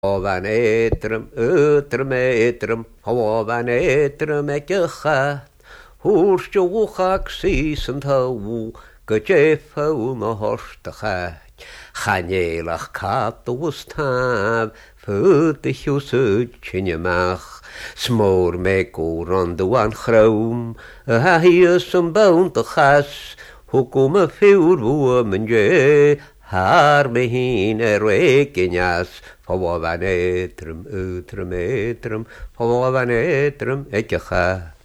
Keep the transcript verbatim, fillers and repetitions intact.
Van etrum, utrum etrum, van etrum ekkecha. Húrstjo wuchak sísan tawu, gejefa ma horstacha. Chanelach katwas tab, futig usut chinnemach. Smoor me go rondu an chroom, a hius een bound te gas. Hukum a fiur woman je, haar me hin er wekenjas. Van etrum, utrum etrum, van etrum ekkecha.